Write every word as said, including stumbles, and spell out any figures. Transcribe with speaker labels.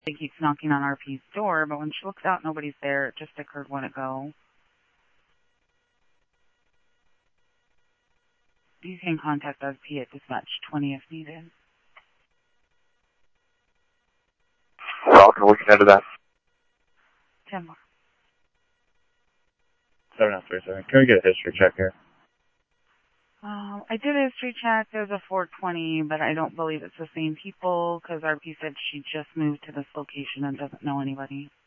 Speaker 1: She keeps knocking on R P's door, but when she looks out, nobody's there. It just occurred when ago. You can contact R P at dispatch twenty if needed.
Speaker 2: Well, can we get into that?
Speaker 1: ten more.
Speaker 2: seven oh three seven. Can we get a history check here?
Speaker 1: Uh, I did a history check. There's a four twenty, but I don't believe it's the same people because R P said she just moved to this location and doesn't know anybody.